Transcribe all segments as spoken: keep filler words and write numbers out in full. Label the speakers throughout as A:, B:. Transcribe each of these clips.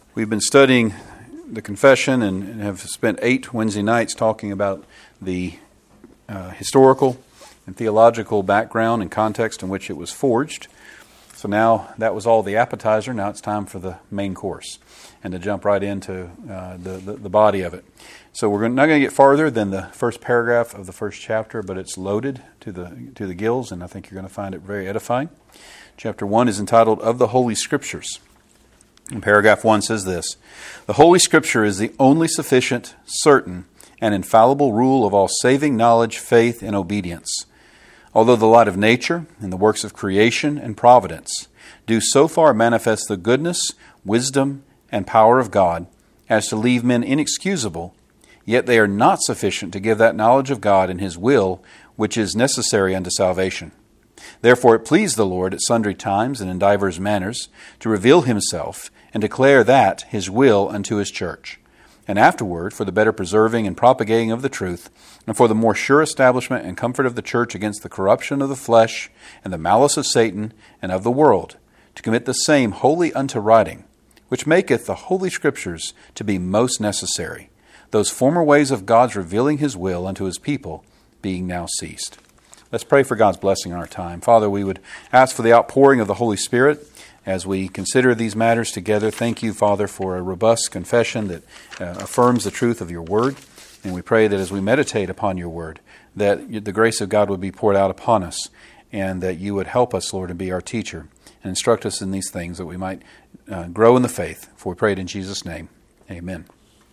A: We've been studying the confession and have spent eight Wednesday nights talking about the uh, historical and theological background and context in which it was forged. So now that was all the appetizer. Now it's time for the main course and to jump right into uh, the, the, the body of it. So we're not going to get farther than the first paragraph of the first chapter, but it's loaded to the to the gills, and I think you're going to find it very edifying. Chapter one is entitled, Of the Holy Scriptures. And paragraph one says this: The Holy Scripture is the only sufficient, certain, and infallible rule of all saving knowledge, faith, and obedience. Although the light of nature and the works of creation and providence do so far manifest the goodness, wisdom, and power of God as to leave men inexcusable, yet they are not sufficient to give that knowledge of God and His will which is necessary unto salvation. Therefore it pleased the Lord at sundry times and in divers manners to reveal Himself and declare that His will unto His church. And afterward, for the better preserving and propagating of the truth, and for the more sure establishment and comfort of the church against the corruption of the flesh and the malice of Satan and of the world, to commit the same wholly unto writing, which maketh the Holy Scriptures to be most necessary, those former ways of God's revealing His will unto His people being now ceased. Let's pray for God's blessing on our time. Father, we would ask for the outpouring of the Holy Spirit as we consider these matters together. Thank you, Father, for a robust confession that uh, affirms the truth of your word. And we pray that as we meditate upon your word, that the grace of God would be poured out upon us, and that you would help us, Lord, and be our teacher, and instruct us in these things that we might uh, grow in the faith. For we pray it in Jesus' name. Amen.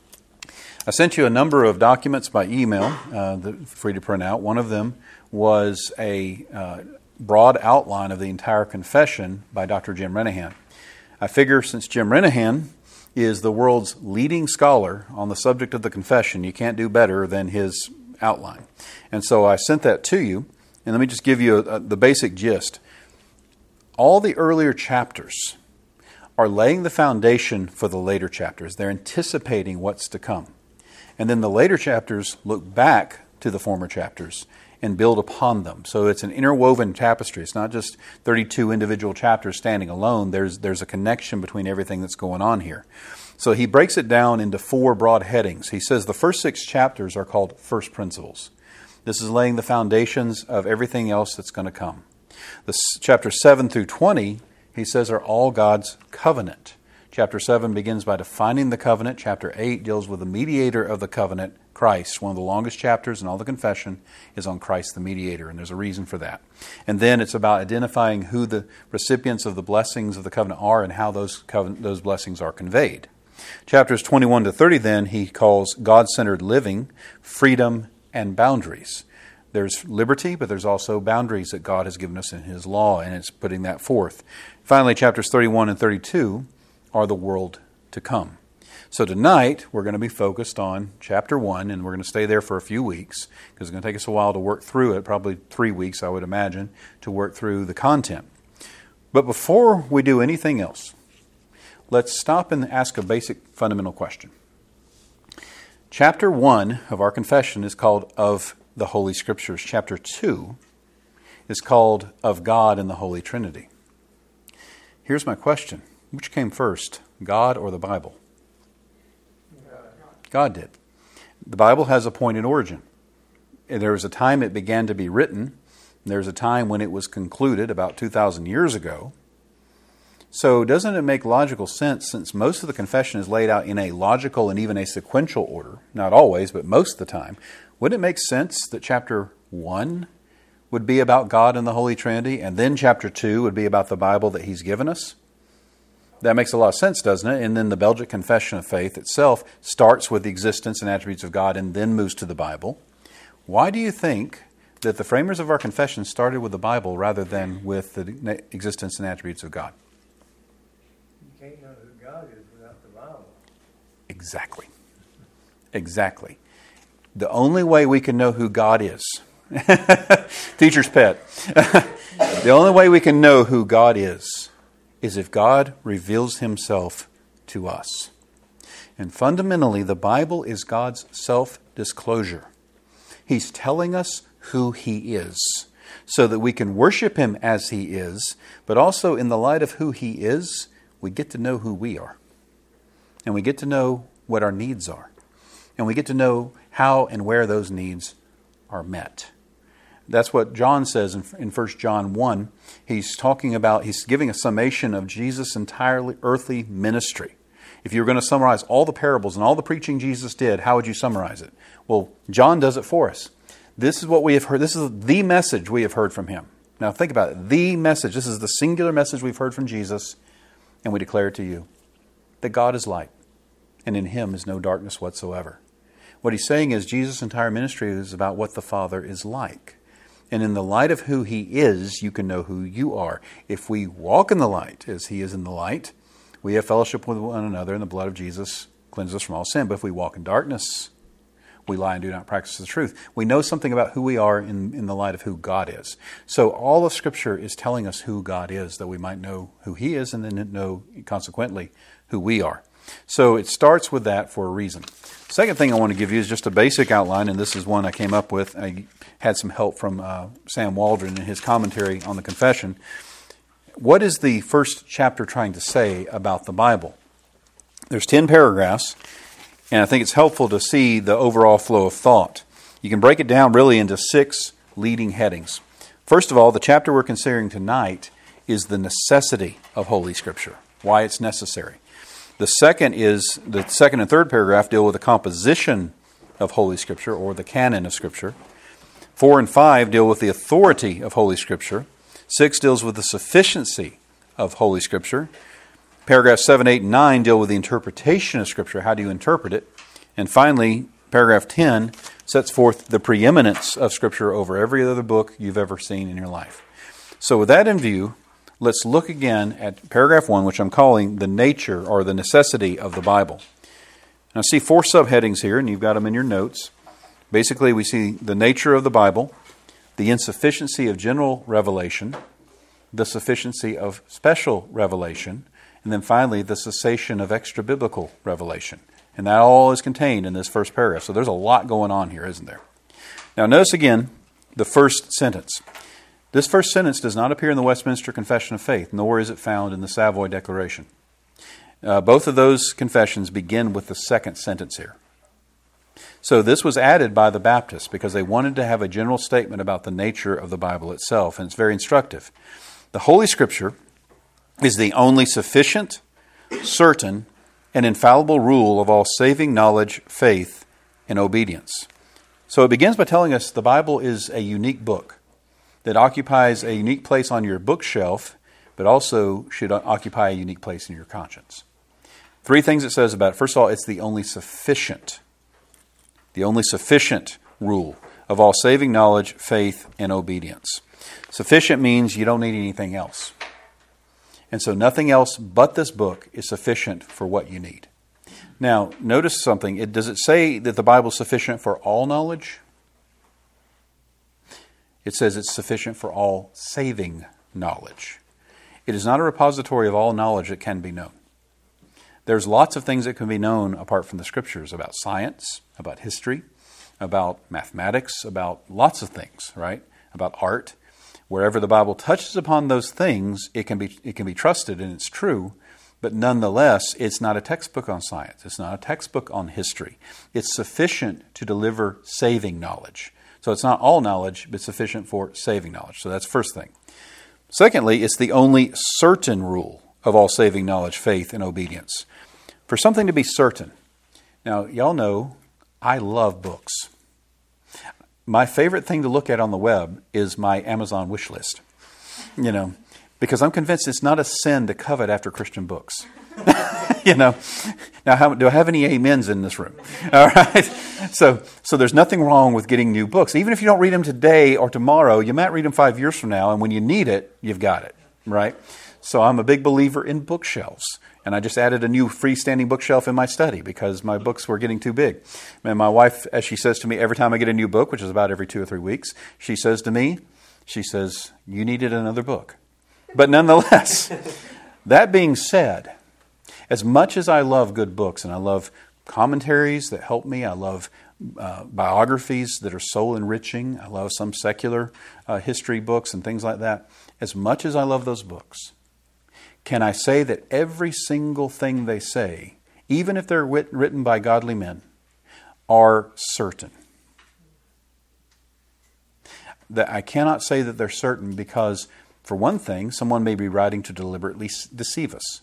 A: I sent you a number of documents by email uh, that for you to print out. One of them was a uh, broad outline of the entire confession by Doctor Jim Renihan. I figure since Jim Renihan is the world's leading scholar on the subject of the confession, you can't do better than his outline. And so I sent that to you, and let me just give you a, a, the basic gist. All the earlier chapters are laying the foundation for the later chapters. They're anticipating what's to come. And then the later chapters look back to the former chapters and build upon them. So it's an interwoven tapestry. It's not just thirty-two individual chapters standing alone. There's there's a connection between everything that's going on here. So he breaks it down into four broad headings. He says the first six chapters are called first principles. This is laying the foundations of everything else that's going to come. The chapters seven through twenty, he says, are all God's covenant. Chapter seven begins by defining the covenant. Chapter eight deals with the mediator of the covenant, Christ. One of the longest chapters in all the confession is on Christ the mediator, and there's a reason for that. And then it's about identifying who the recipients of the blessings of the covenant are and how those covenant, those blessings are conveyed. Chapters twenty-one to thirty then he calls God-centered living, freedom, and boundaries. There's liberty, but there's also boundaries that God has given us in His law, and it's putting that forth. Finally, chapters thirty-one and thirty-two are the world to come. So tonight, we're going to be focused on chapter one, and we're going to stay there for a few weeks, because it's going to take us a while to work through it, probably three weeks, I would imagine, to work through the content. But before we do anything else, let's stop and ask a basic fundamental question. Chapter one of our confession is called Of the Holy Scriptures. Chapter two is called Of God and the Holy Trinity. Here's my question. Which came first, God or the Bible? God did. The Bible has a pointed origin. There was a time it began to be written. There was a time when it was concluded about two thousand years ago. So doesn't it make logical sense, since most of the confession is laid out in a logical and even a sequential order, not always, but most of the time, wouldn't it make sense that chapter one would be about God and the Holy Trinity, and then chapter two would be about the Bible that He's given us? That makes a lot of sense, doesn't it? And then the Belgic Confession of Faith itself starts with the existence and attributes of God and then moves to the Bible. Why do you think that the framers of our confession started with the Bible rather than with the existence and attributes of God?
B: You can't know who God is without the Bible.
A: Exactly. Exactly. The only way we can know who God is, teacher's pet, the only way we can know who God is is if God reveals Himself to us. And fundamentally, the Bible is God's self-disclosure. He's telling us who He is, so that we can worship Him as He is, but also in the light of who He is, we get to know who we are. and we get to know what our needs are. And we get to know how and where those needs are met. That's what John says in, in First John one. He's talking about, he's giving a summation of Jesus' entirely earthly ministry. If you were going to summarize all the parables and all the preaching Jesus did, how would you summarize it? Well, John does it for us. This is what we have heard. This is the message we have heard from him. Now think about it. The message. This is the singular message we've heard from Jesus, and we declare it to you. That God is light, and in him is no darkness whatsoever. What he's saying is Jesus' entire ministry is about what the Father is like. And in the light of who he is, you can know who you are. If we walk in the light as he is in the light, we have fellowship with one another, and the blood of Jesus cleanses us from all sin. But if we walk in darkness, we lie and do not practice the truth. We know something about who we are in, in the light of who God is. So all of Scripture is telling us who God is, that we might know who he is and then know, consequently, who we are. So it starts with that for a reason. Second thing I want to give you is just a basic outline, and this is one I came up with. I had some help from uh, Sam Waldron in his commentary on the Confession. What is the first chapter trying to say about the Bible? There's ten paragraphs, and I think it's helpful to see the overall flow of thought. You can break it down really into six leading headings. First of all, the chapter we're considering tonight is the necessity of Holy Scripture, why it's necessary. The second is, the second and third paragraph deal with the composition of Holy Scripture, or the canon of Scripture. Four and five deal with the authority of Holy Scripture. Six deals with the sufficiency of Holy Scripture. Paragraphs seven, eight, and nine deal with the interpretation of Scripture. How do you interpret it? And finally, paragraph ten sets forth the preeminence of Scripture over every other book you've ever seen in your life. So with that in view, let's look again at paragraph one, which I'm calling the nature or the necessity of the Bible. And I see four subheadings here, and you've got them in your notes. Basically, we see the nature of the Bible, the insufficiency of general revelation, the sufficiency of special revelation, and then finally, the cessation of extra-biblical revelation. And that all is contained in this first paragraph. So there's a lot going on here, isn't there? Now, notice again the first sentence. This first sentence does not appear in the Westminster Confession of Faith, nor is it found in the Savoy Declaration. Uh, both of those confessions begin with the second sentence here. So this was added by the Baptists because they wanted to have a general statement about the nature of the Bible itself, and it's very instructive. The Holy Scripture is the only sufficient, certain, and infallible rule of all saving knowledge, faith, and obedience. So it begins by telling us the Bible is a unique book that occupies a unique place on your bookshelf, but also should occupy a unique place in your conscience. Three things it says about it. First of all, it's the only sufficient, the only sufficient rule of all saving knowledge, faith, and obedience. Sufficient means you don't need anything else. And so nothing else but this book is sufficient for what you need. Now, notice something. It, does it say that the Bible is sufficient for all knowledge? It says it's sufficient for all saving knowledge. It is not a repository of all knowledge that can be known. There's lots of things that can be known apart from the Scriptures about science, about history, about mathematics, about lots of things, right? About art. Wherever the Bible touches upon those things, it can be it can be trusted and it's true, but nonetheless, it's not a textbook on science. It's not a textbook on history. It's sufficient to deliver saving knowledge. So it's not all knowledge, but sufficient for saving knowledge. So that's the first thing. Secondly, it's the only certain rule of all saving knowledge, faith, and obedience. For something to be certain. Now, y'all know I love books. My favorite thing to look at on the web is my Amazon wish list. You know, because I'm convinced it's not a sin to covet after Christian books. You know, now how, do I have any amens in this room? All right. So, so there's nothing wrong with getting new books. Even if you don't read them today or tomorrow, you might read them five years from now. And when you need it, you've got it. Right. So I'm a big believer in bookshelves. And I just added a new freestanding bookshelf in my study because my books were getting too big. And my wife, as she says to me every time I get a new book, which is about every two or three weeks, she says to me, she says, you needed another book. But nonetheless, that being said, as much as I love good books and I love commentaries that help me, I love uh, biographies that are soul enriching, I love some secular uh, history books and things like that, as much as I love those books, can I say that every single thing they say even if they're writ- written by godly men, are certain. That I cannot say that they're certain because, for one thing, someone may be writing to deliberately deceive us.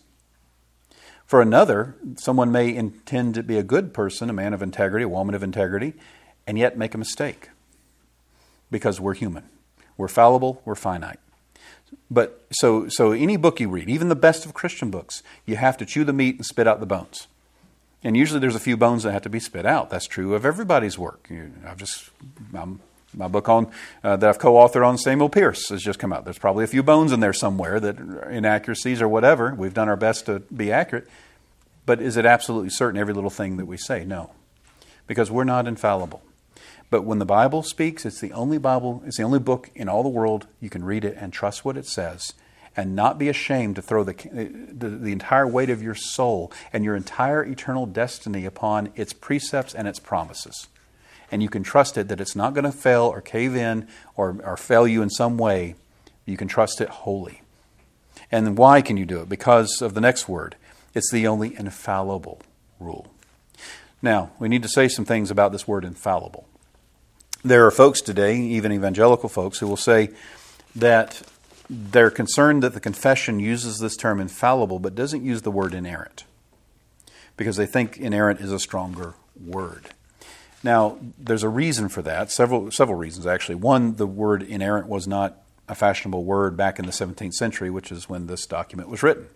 A: For another, someone may intend to be a good person, a man of integrity, a woman of integrity, and yet make a mistake. Because we're human. We're fallible, we're finite. But so so any book you read, even the best of Christian books, you have to chew the meat and spit out the bones. And usually there's a few bones that have to be spit out. That's true of everybody's work. You, I've just I'm, my book on uh, that I've co-authored on Samuel Pierce has just come out. There's probably a few bones in there somewhere that are inaccuracies or whatever. We've done our best to be accurate. But is it absolutely certain every little thing that we say? No. Because we're not infallible. But when the Bible speaks, it's the only Bible, it's the only book in all the world you can read it and trust what it says and not be ashamed to throw the, the, the entire weight of your soul and your entire eternal destiny upon its precepts and its promises. And you can trust it that it's not going to fail or cave in or, or fail you in some way. You can trust it wholly. And why can you do it? Because of the next word. It's the only infallible rule. Now, we need to say some things about this word infallible. There are folks today, even evangelical folks, who will say that they're concerned that the confession uses this term infallible but doesn't use the word inerrant because they think inerrant is a stronger word. Now, there's a reason for that, several several reasons actually. One, the word inerrant was not a fashionable word back in the seventeenth century, which is when this document was written.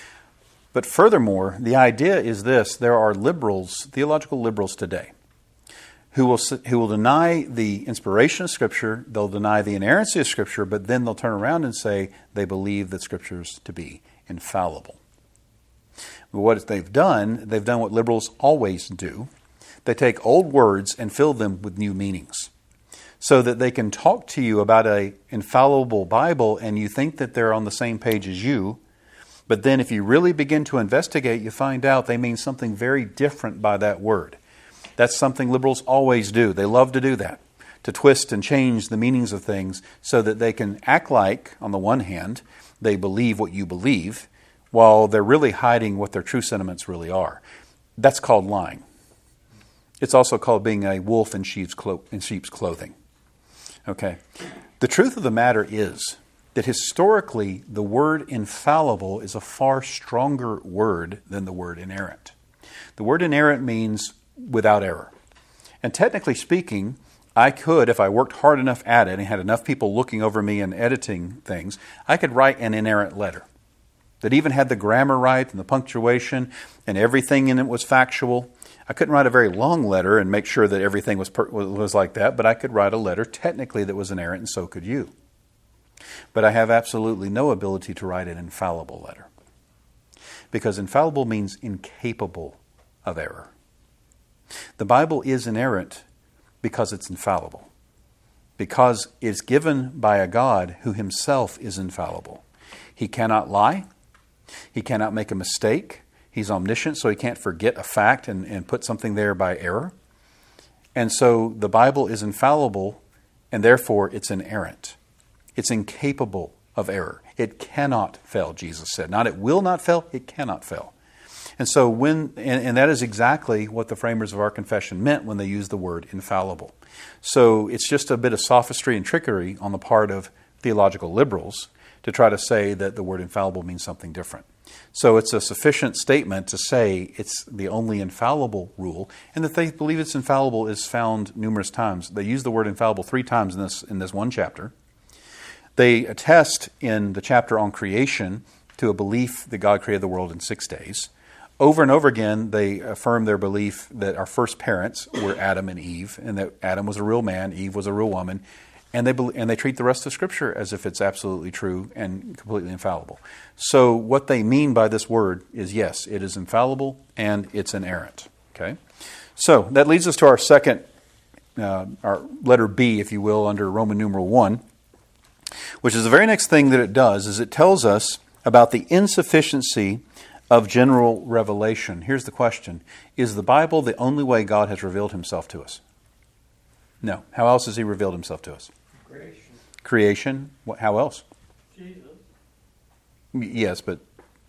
A: But furthermore, the idea is this: there are liberals, theological liberals today, who will who will deny the inspiration of Scripture, they'll deny the inerrancy of Scripture, but then they'll turn around and say they believe that Scripture's to be infallible. But what they've done, they've done what liberals always do. They take old words and fill them with new meanings, so that they can talk to you about an infallible Bible and you think that they're on the same page as you. But then if you really begin to investigate, you find out they mean something very different by that word. That's something liberals always do. They love to do that, to twist and change the meanings of things so that they can act like, on the one hand, they believe what you believe, while they're really hiding what their true sentiments really are. That's called lying. It's also called being a wolf in sheep's, clo- in sheep's clothing. Okay. The truth of the matter is that historically the word infallible is a far stronger word than the word inerrant. The word inerrant means without error. And technically speaking, I could, if I worked hard enough at it and had enough people looking over me and editing things, I could write an inerrant letter that even had the grammar right and the punctuation and everything in it was factual. I couldn't write a very long letter and make sure that everything was per- was like that, but I could write a letter technically that was inerrant, and so could you. But I have absolutely no ability to write an infallible letter. Because infallible means incapable of error. The Bible is inerrant because it's infallible. Because it's given by a God who himself is infallible. He cannot lie. He cannot make a mistake. He's omniscient, so he can't forget a fact and, and put something there by error. And so the Bible is infallible, and therefore it's inerrant. It's incapable of error. It cannot fail, Jesus said. Not it will not fail, it cannot fail. And so when, and, and that is exactly what the framers of our confession meant when they used the word infallible. So it's just a bit of sophistry and trickery on the part of theological liberals to try to say that the word infallible means something different. So it's a sufficient statement to say it's the only infallible rule, and that they believe it's infallible is found numerous times. They use the word infallible three times in this in this one chapter. They attest in the chapter on creation to a belief that God created the world in six days. Over and over again, they affirm their belief that our first parents were Adam and Eve, and that Adam was a real man, Eve was a real woman, and they and they treat the rest of Scripture as if it's absolutely true and completely infallible. So what they mean by this word is, yes, it is infallible and it's inerrant. Okay, so that leads us to our second, uh, our letter B, if you will, under Roman numeral one, which is the very next thing that it does, is it tells us about the insufficiency of general revelation. Here's the question: is the Bible the only way God has revealed himself to us? No. How else has he revealed himself to us?
B: Creation.
A: Creation. What, how else?
B: Jesus.
A: Yes, but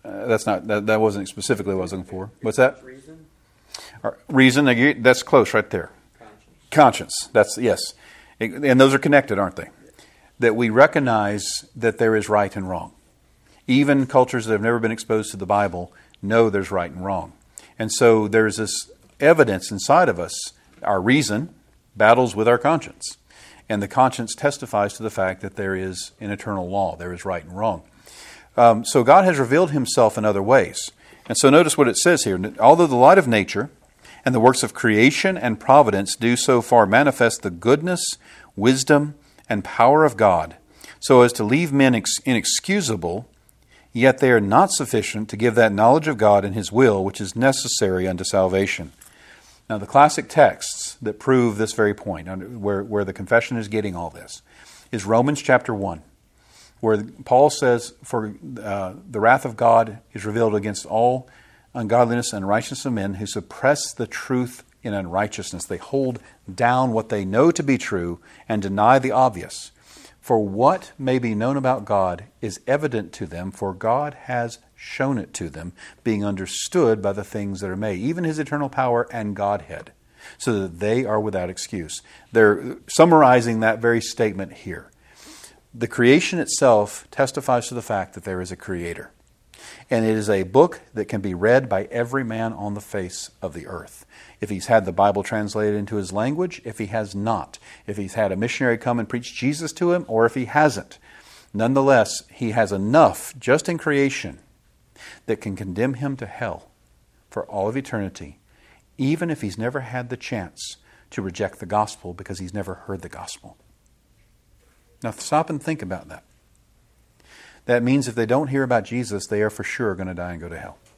A: Uh, that's not that, that wasn't specifically what I was looking for. What's that?
C: Reason?
A: Or reason. That's close right there.
C: Conscience.
A: Conscience. That's yes, it, and those are connected, aren't they? That we recognize that there is right and wrong. Even cultures that have never been exposed to the Bible know there's right and wrong, and so there's this evidence inside of us. Our reason battles with our conscience, and the conscience testifies to the fact that there is an eternal law. There is right and wrong. Um, so God has revealed Himself in other ways. And so notice what it says here. Although the light of nature and the works of creation and providence do so far manifest the goodness, wisdom, and power of God, so as to leave men ex- inexcusable, yet they are not sufficient to give that knowledge of God and His will which is necessary unto salvation. Now, the classic texts that prove this very point, where, where the confession is getting all this, is Romans chapter one, where Paul says, For uh, the wrath of God is revealed against all ungodliness and righteousness of men who suppress the truth in unrighteousness. They hold down what they know to be true and deny the obvious. For what may be known about God is evident to them, for God has shown it to them, being understood by the things that are made, even His eternal power and Godhead, so that they are without excuse. They're summarizing that very statement here. The creation itself testifies to the fact that there is a Creator. And it is a book that can be read by every man on the face of the earth. If he's had the Bible translated into his language, if he has not, if he's had a missionary come and preach Jesus to him, or if he hasn't. Nonetheless, he has enough just in creation that can condemn him to hell for all of eternity, even if he's never had the chance to reject the gospel because he's never heard the gospel. Now stop and think about that. That means if they don't hear about Jesus, they are for sure going to die and go to hell.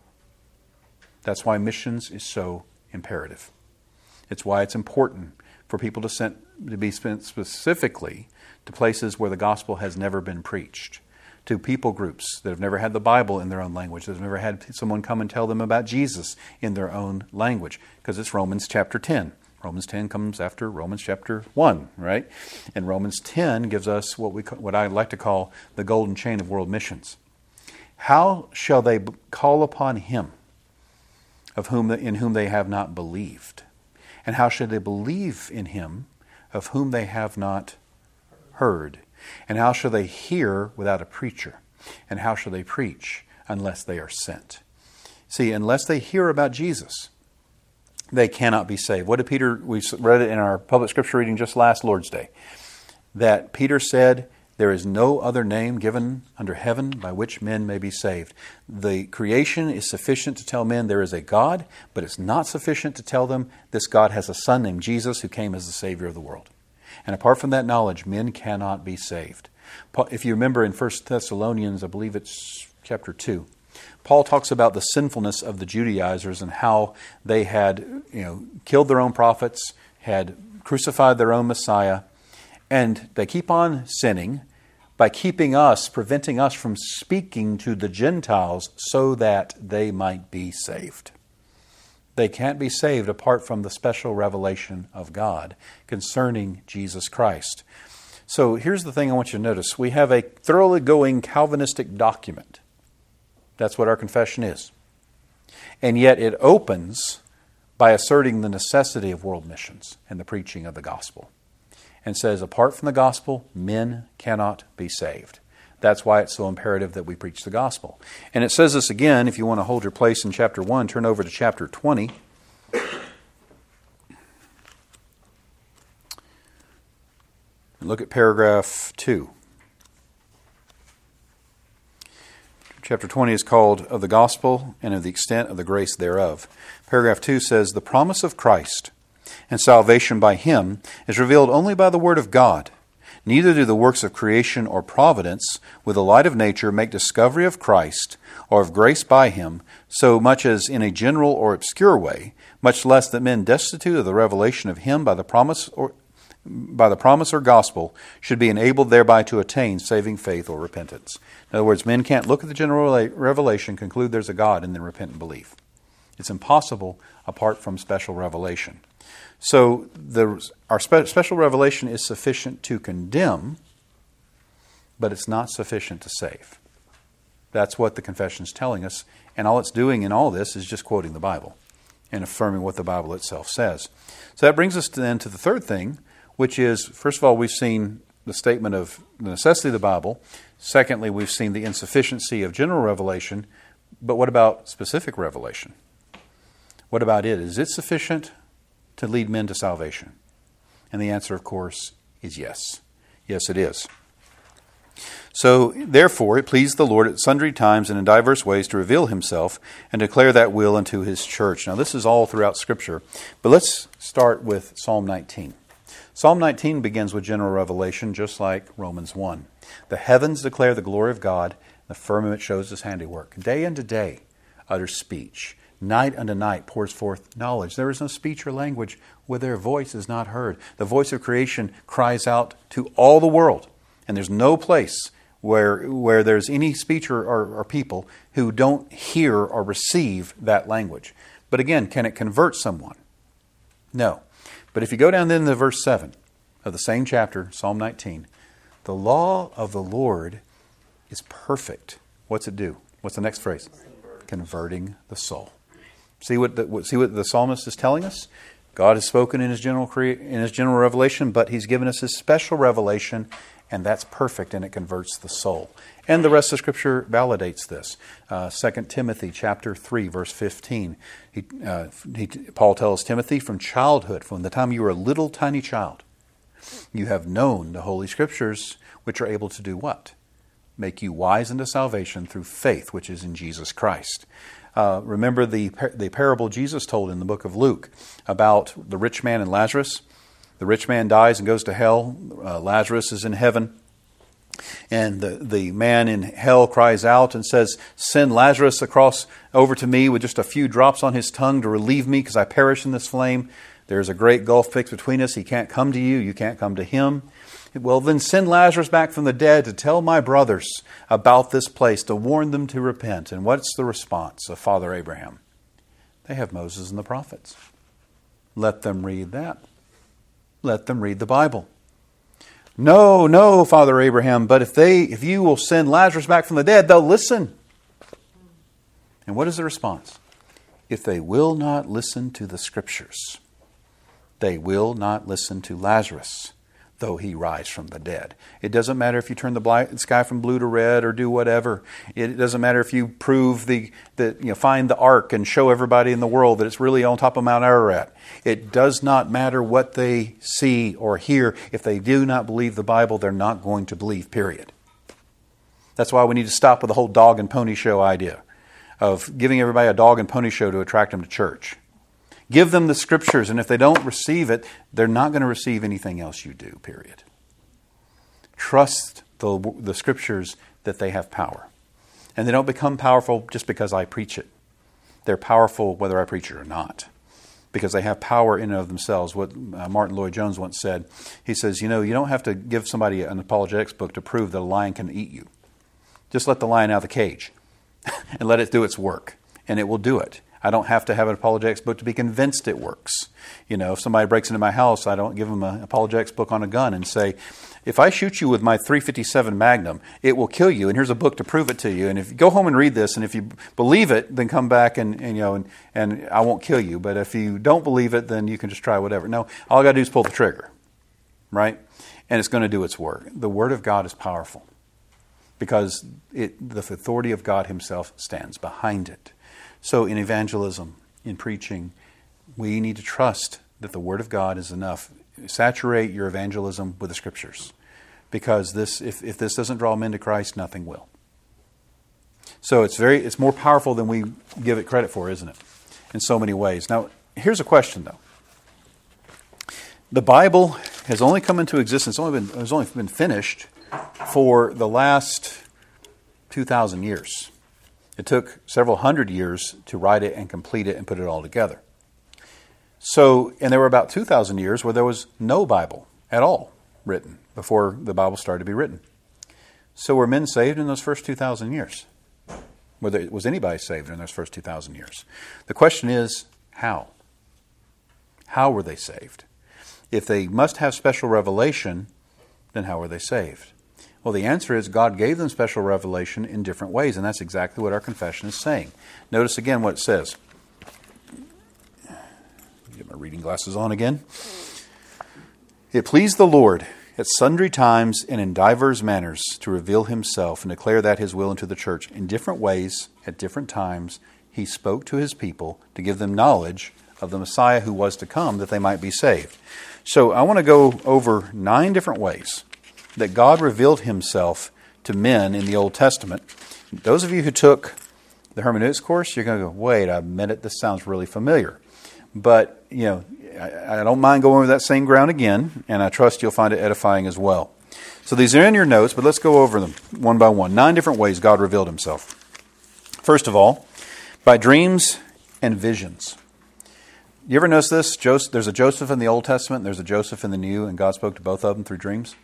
A: That's why missions is so imperative. It's why it's important for people to, send, to be sent specifically to places where the gospel has never been preached, to people groups that have never had the Bible in their own language, that have never had someone come and tell them about Jesus in their own language, because it's Romans chapter ten. Romans ten comes after Romans chapter one, right? And Romans ten gives us what we what I like to call the golden chain of world missions. How shall they call upon Him of whom in whom they have not believed? And how should they believe in Him of whom they have not heard? And how shall they hear without a preacher? And how shall they preach unless they are sent? See, unless they hear about Jesus, they cannot be saved. What did Peter, we read it in our public scripture reading just last Lord's Day, that Peter said, there is no other name given under heaven by which men may be saved. The creation is sufficient to tell men there is a God, but it's not sufficient to tell them this God has a Son named Jesus who came as the Savior of the world. And apart from that knowledge, men cannot be saved. If you remember in First Thessalonians, I believe it's chapter two, Paul talks about the sinfulness of the Judaizers and how they had, you know, killed their own prophets, had crucified their own Messiah, and they keep on sinning by keeping us, preventing us from speaking to the Gentiles so that they might be saved. They can't be saved apart from the special revelation of God concerning Jesus Christ. So here's the thing I want you to notice. We have a thoroughly going Calvinistic document. That's what our confession is. And yet it opens by asserting the necessity of world missions and the preaching of the gospel. And says, apart from the gospel, men cannot be saved. That's why it's so imperative that we preach the gospel. And it says this again, if you want to hold your place in chapter one, turn over to chapter twenty. And look at paragraph two. Chapter twenty is called Of the Gospel and of the Extent of the Grace Thereof. Paragraph two says, the promise of Christ and salvation by Him is revealed only by the Word of God. Neither do the works of creation or providence with the light of nature make discovery of Christ or of grace by Him, so much as in a general or obscure way, much less that men destitute of the revelation of Him by the promise or by the promise or gospel should be enabled thereby to attain saving faith or repentance. In other words, men can't look at the general revelation, conclude there's a God, and then repent and believe. It's impossible apart from special revelation. So the, our spe- special revelation is sufficient to condemn, but it's not sufficient to save. That's what the confession is telling us. And all it's doing in all this is just quoting the Bible and affirming what the Bible itself says. So that brings us then to the third thing, which is, first of all, we've seen the statement of the necessity of the Bible. Secondly, we've seen the insufficiency of general revelation. But what about specific revelation? What about it? Is it sufficient to lead men to salvation? And the answer, of course, is yes. Yes, it is. So, therefore, it pleased the Lord at sundry times and in diverse ways to reveal himself and declare that will unto his church. Now, this is all throughout Scripture. But let's start with Psalm nineteen. Psalm nineteen begins with general revelation, just like Romans one. The heavens declare the glory of God, the firmament shows his handiwork. Day unto day utters speech. Night unto night pours forth knowledge. There is no speech or language where their voice is not heard. The voice of creation cries out to all the world. And there's no place where where there's any speech or, or, or people who don't hear or receive that language. But again, can it convert someone? No. But if you go down then to verse seven of the same chapter, Psalm nineteen, the law of the Lord is perfect. What's it do? What's the next phrase? Converting the soul. See what the, see what the psalmist is telling us? God has spoken in his general crea- in his general revelation, but he's given us his special revelation, and that's perfect, and it converts the soul. And the rest of Scripture validates this. Uh, Second Timothy chapter three, verse fifteen. He, uh, he, Paul tells Timothy, from childhood, from the time you were a little tiny child, you have known the Holy Scriptures, which are able to do what? Make you wise unto salvation through faith, which is in Jesus Christ. Uh, remember the the parable Jesus told in the book of Luke about the rich man and Lazarus? The rich man dies and goes to hell. Uh, Lazarus is in heaven. And the, the man in hell cries out and says, send Lazarus across over to me with just a few drops on his tongue to relieve me because I perish in this flame. There's a great gulf fixed between us. He can't come to you. You can't come to him. Well, then send Lazarus back from the dead to tell my brothers about this place, to warn them to repent. And what's the response of Father Abraham? They have Moses and the prophets. Let them read that. Let them read the Bible. No, no, Father Abraham, but if they, if you will send Lazarus back from the dead, they'll listen. And what is the response? If they will not listen to the Scriptures, they will not listen to Lazarus, though he rise from the dead. It doesn't matter if you turn the sky from blue to red or do whatever. It doesn't matter if you prove the, the you know, find the ark and show everybody in the world that it's really on top of Mount Ararat. It does not matter what they see or hear. If they do not believe the Bible, they're not going to believe, period. That's why we need to stop with the whole dog and pony show idea of giving everybody a dog and pony show to attract them to church. Give them the Scriptures, and if they don't receive it, they're not going to receive anything else you do, period. Trust the, the Scriptures that they have power. And they don't become powerful just because I preach it. They're powerful whether I preach it or not, because they have power in and of themselves. What uh, Martin Lloyd-Jones once said, he says, you know, you don't have to give somebody an apologetics book to prove that a lion can eat you. Just let the lion out of the cage and let it do its work, and it will do it. I don't have to have an apologetics book to be convinced it works. You know, if somebody breaks into my house, I don't give them an apologetics book on a gun and say, if I shoot you with my three fifty-seven Magnum, it will kill you, and here's a book to prove it to you. And if you go home and read this, and if you believe it, then come back and, and you know, and, and I won't kill you. But if you don't believe it, then you can just try whatever. No, all I got to do is pull the trigger, right? And it's going to do its work. The Word of God is powerful because it, the authority of God Himself stands behind it. So in evangelism, in preaching, we need to trust that the Word of God is enough. Saturate your evangelism with the Scriptures, because this, if, if this doesn't draw men to Christ, nothing will. So it's very, it's more powerful than we give it credit for, isn't it? In so many ways. Now, here's a question, though. The Bible has only come into existence, only been, has only been finished for the last two thousand years. It took several hundred years to write it and complete it and put it all together. So, and there were about two thousand years where there was no Bible at all written before the Bible started to be written. So were men saved in those first two thousand years? Whether was anybody saved in those first two thousand years? The question is, how? How were they saved? If they must have special revelation, then how were they saved? Well, the answer is God gave them special revelation in different ways, and that's exactly what our confession is saying. Notice again what it says. Get my reading glasses on again. It pleased the Lord at sundry times and in divers manners to reveal himself and declare that his will unto the church. In different ways, at different times, he spoke to his people to give them knowledge of the Messiah who was to come, that they might be saved. So I want to go over nine different ways that God revealed himself to men in the Old Testament. Those of you who took the hermeneutics course, you're going to go, wait a minute, this sounds really familiar. But, you know, I, I don't mind going over that same ground again, and I trust you'll find it edifying as well. So these are in your notes, but let's go over them one by one. Nine different ways God revealed himself. First of all, by dreams and visions. You ever notice this? Joseph, there's a Joseph in the Old Testament, and there's a Joseph in the New, and God spoke to both of them through dreams?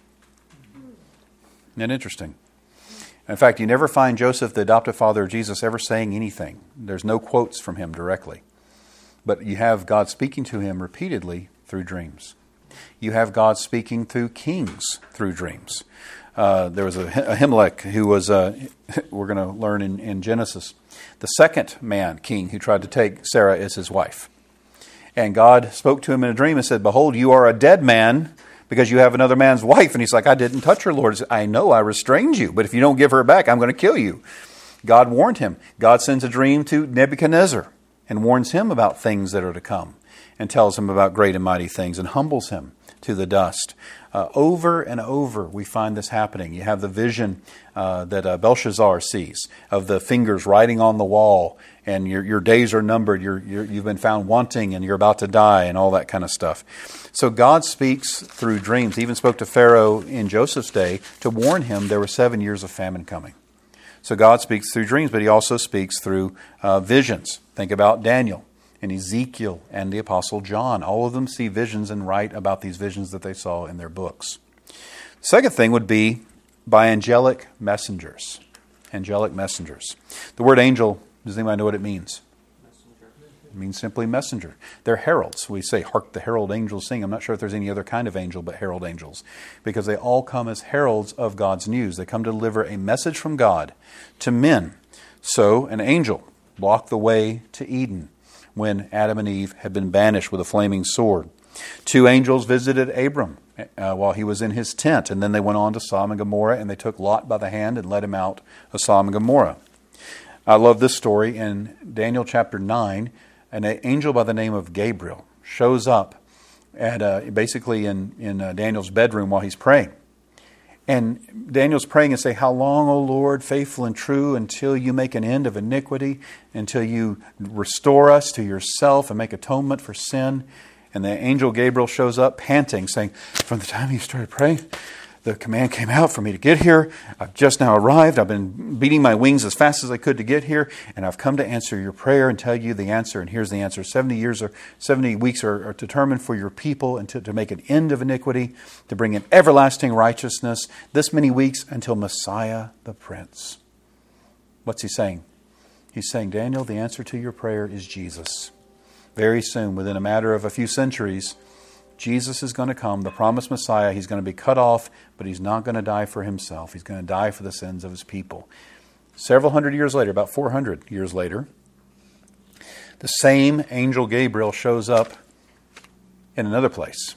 A: Isn't that interesting? In fact, you never find Joseph, the adoptive father of Jesus, ever saying anything. There's no quotes from him directly. But you have God speaking to him repeatedly through dreams. You have God speaking through kings through dreams. Uh, there was a Ahimelech who was, uh, we're going to learn in, in Genesis, the second man, king, who tried to take Sarah as his wife. And God spoke to him in a dream and said, behold, you are a dead man because you have another man's wife. And he's like, I didn't touch her, Lord. He said, I know, I restrained you, but if you don't give her back, I'm going to kill you. God warned him. God sends a dream to Nebuchadnezzar and warns him about things that are to come and tells him about great and mighty things and humbles him to the dust. Uh, over and over we find this happening. You have the vision uh, that uh, Belshazzar sees of the fingers writing on the wall, and your your days are numbered, you're, you're, you've been found wanting and you're about to die, and all that kind of stuff. So God speaks through dreams. He even spoke to Pharaoh in Joseph's day to warn him there were seven years of famine coming. So God speaks through dreams, but he also speaks through uh, visions. Think about Daniel and Ezekiel and the Apostle John. All of them see visions and write about these visions that they saw in their books. Second thing would be by angelic messengers. Angelic messengers. The word angel, does anybody know what it means? It means simply messenger. They're heralds. We say, hark the herald angels sing. I'm not sure if there's any other kind of angel but herald angels, because they all come as heralds of God's news. They come to deliver a message from God to men. So an angel blocked the way to Eden when Adam and Eve had been banished with a flaming sword. Two angels visited Abram uh, while he was in his tent, and then they went on to Sodom and Gomorrah, and they took Lot by the hand and led him out of Sodom and Gomorrah. I love this story. In Daniel chapter nine, an angel by the name of Gabriel shows up at uh, basically in, in uh, Daniel's bedroom while he's praying. And Daniel's praying and say, how long, O Lord, faithful and true, until you make an end of iniquity, until you restore us to yourself and make atonement for sin? And the angel Gabriel shows up panting, saying, from the time you started praying, the command came out for me to get here. I've just now arrived. I've been beating my wings as fast as I could to get here, and I've come to answer your prayer and tell you the answer. And here's the answer: seventy years or seventy weeks are, are determined for your people, and to, to make an end of iniquity, to bring in everlasting righteousness. This many weeks until Messiah the Prince. What's he saying? He's saying, Daniel, the answer to your prayer is Jesus. Very soon, within a matter of a few centuries, Jesus is going to come, the promised Messiah. He's going to be cut off, but he's not going to die for himself. He's going to die for the sins of his people. Several hundred years later, about four hundred years later, the same angel Gabriel shows up in another place.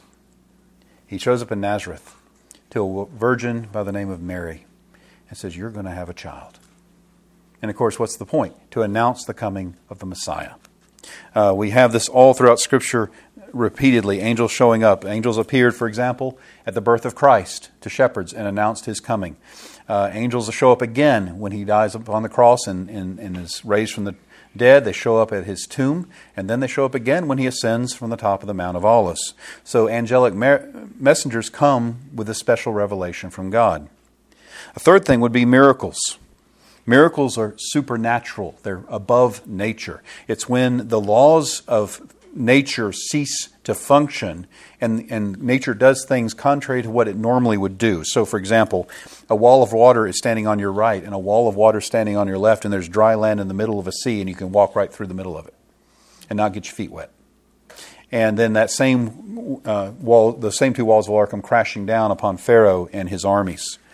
A: He shows up in Nazareth to a virgin by the name of Mary and says, you're going to have a child. And of course, what's the point? To announce the coming of the Messiah. Uh, we have this all throughout Scripture repeatedly, angels showing up. Angels appeared, for example, at the birth of Christ to shepherds and announced his coming. Uh, angels will show up again when he dies upon the cross and, and, and is raised from the dead. They show up at his tomb, and then they show up again when he ascends from the top of the Mount of Olives. So angelic mer- messengers come with a special revelation from God. A third thing would be miracles. Miracles are supernatural. They're above nature. It's when the laws of nature cease to function and, and nature does things contrary to what it normally would do. So, for example, a wall of water is standing on your right and a wall of water standing on your left, and there's dry land in the middle of a sea, and you can walk right through the middle of it and not get your feet wet. And then that same uh, wall, the same two walls of water come crashing down upon Pharaoh and his armies.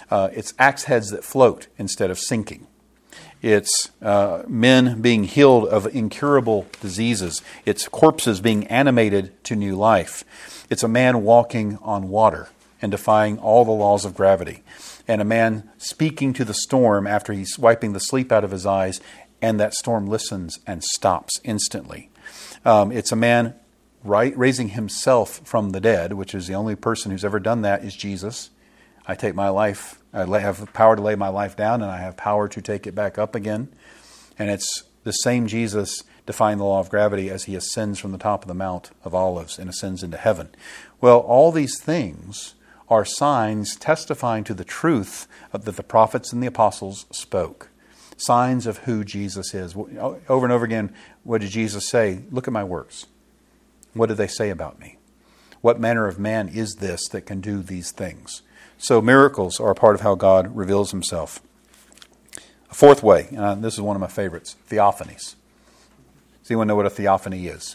A: Uh, it's axe heads that float instead of sinking. It's uh, men being healed of incurable diseases. It's corpses being animated to new life. It's a man walking on water and defying all the laws of gravity. And a man speaking to the storm after he's wiping the sleep out of his eyes, and that storm listens and stops instantly. Um, it's a man right, raising himself from the dead, which is the only person who's ever done that is Jesus. I take my life, I have power to lay my life down, and I have power to take it back up again. And it's the same Jesus defying the law of gravity as he ascends from the top of the Mount of Olives and ascends into heaven. Well, all these things are signs testifying to the truth of that the prophets and the apostles spoke. Signs of who Jesus is. Over and over again, what did Jesus say? Look at my works. What did they say about me? What manner of man is this that can do these things? So miracles are a part of how God reveals himself. A fourth way, and this is one of my favorites, theophanies. Does anyone know what a theophany is?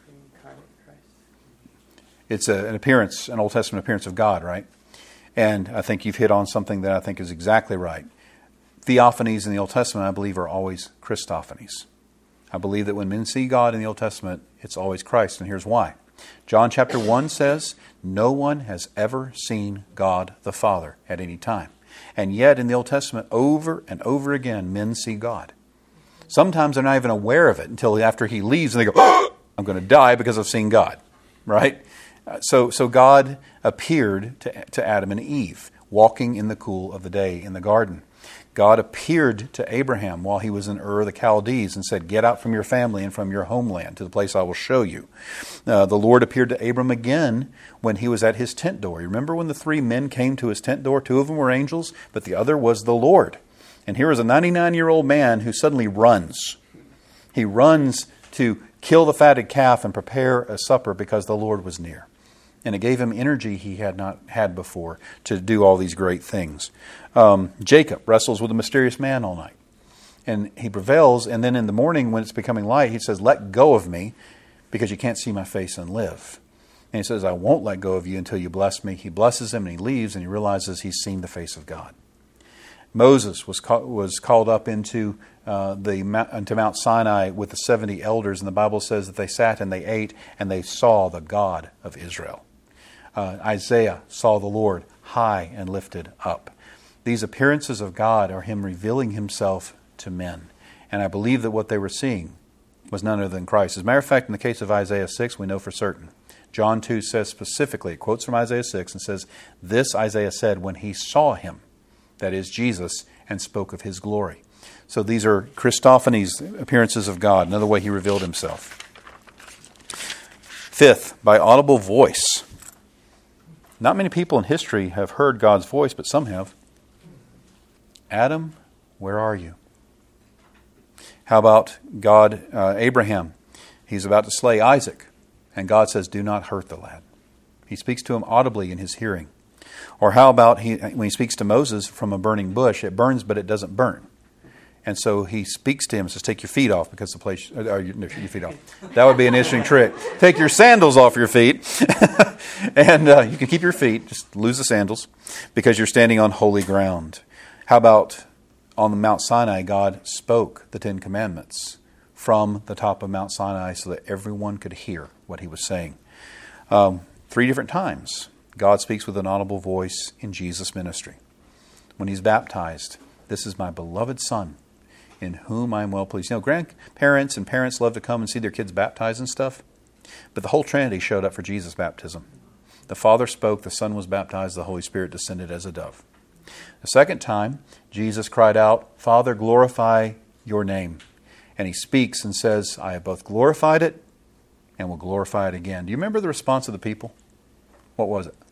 A: It's a, an appearance, an Old Testament appearance of God, right? And I think you've hit on something that I think is exactly right. Theophanies in the Old Testament, I believe, are always Christophanies. I believe that when men see God in the Old Testament, it's always Christ, and here's why. John chapter one says, no one has ever seen God the Father at any time. And yet in the Old Testament, over and over again, men see God. Sometimes they're not even aware of it until after he leaves and they go, oh, I'm going to die because I've seen God. Right? So so God appeared to, to Adam and Eve, walking in the cool of the day in the garden. God appeared to Abraham while he was in Ur of the Chaldees and said, get out from your family and from your homeland to the place I will show you. Uh, the Lord appeared to Abram again when he was at his tent door. You remember when the three men came to his tent door? Two of them were angels, but the other was the Lord. And here is a ninety-nine-year-old man who suddenly runs. He runs to kill the fatted calf and prepare a supper because the Lord was near. And it gave him energy he had not had before to do all these great things. Um, Jacob wrestles with a mysterious man all night. And he prevails, and then in the morning when it's becoming light, he says, let go of me because you can't see my face and live. And he says, I won't let go of you until you bless me. He blesses him and he leaves and he realizes he's seen the face of God. Moses was ca- was called up into uh, the into Mount Sinai with the seventy elders, and the Bible says that they sat and they ate and they saw the God of Israel. Uh, Isaiah saw the Lord high and lifted up. These appearances of God are him revealing himself to men. And I believe that what they were seeing was none other than Christ. As a matter of fact, in the case of Isaiah six, we know for certain. John two says specifically, it quotes from Isaiah six and says, this Isaiah said when he saw him, that is Jesus, and spoke of his glory. So these are Christophanies, appearances of God, another way he revealed himself. Fifth, by audible voice. Not many people in history have heard God's voice, but some have. Adam, where are you? How about God, uh, Abraham? He's about to slay Isaac, and God says, do not hurt the lad. He speaks to him audibly in his hearing. Or how about he, when he speaks to Moses from a burning bush, it burns, but it doesn't burn. And so he speaks to him and says, take your feet off because the place, or your, your feet off. That would be an interesting trick. Take your sandals off your feet. and uh, you can keep your feet, just lose the sandals because you're standing on holy ground. How about on the Mount Sinai, God spoke the Ten Commandments from the top of Mount Sinai so that everyone could hear what he was saying. Um, three different times, God speaks with an audible voice in Jesus' ministry. When he's baptized, this is my beloved Son, in whom I am well pleased. You know, grandparents and parents love to come and see their kids baptized and stuff, but the whole Trinity showed up for Jesus' baptism. The Father spoke, the Son was baptized, the Holy Spirit descended as a dove. The second time, Jesus cried out, Father, glorify your name. And he speaks and says, I have both glorified it and will glorify it again. Do you remember the response of the people? What was it?